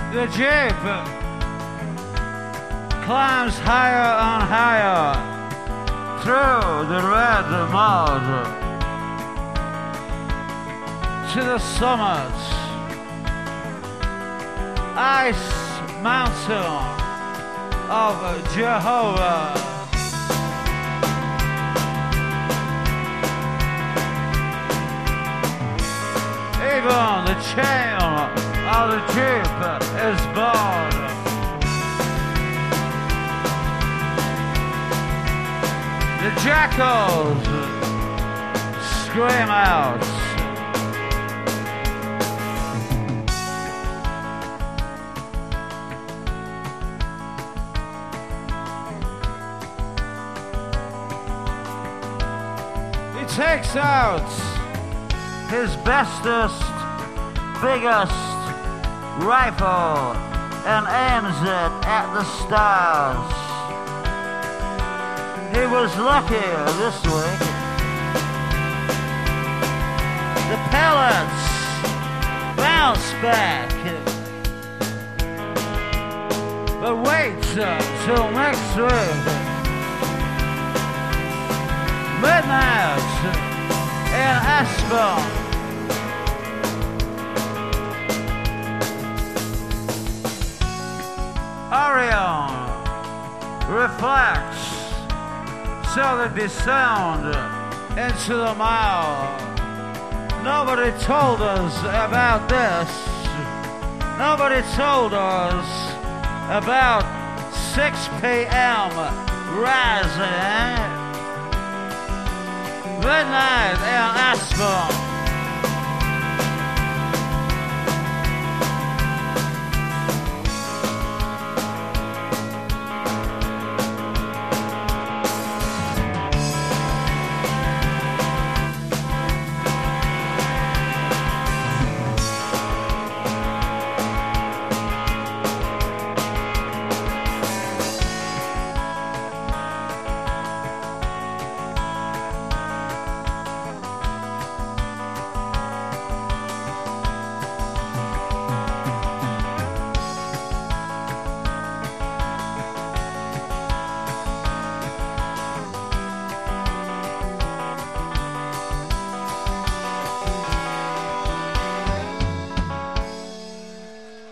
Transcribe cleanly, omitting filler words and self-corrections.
The jeep climbs higher and higher through the red mud to the summit, Ice Mountain of Jehovah. Even the chain of the jeep is barred. The jackals scream out. He takes out his bestest, biggest rifle and aims it at the stars. He was lucky this week. The pellets bounce back. But wait till next week. Midnight in Aspen. Orion reflects till they descend into the mile. Nobody told us about this. Nobody told us about 6 p.m. rising. Midnight in Aspen.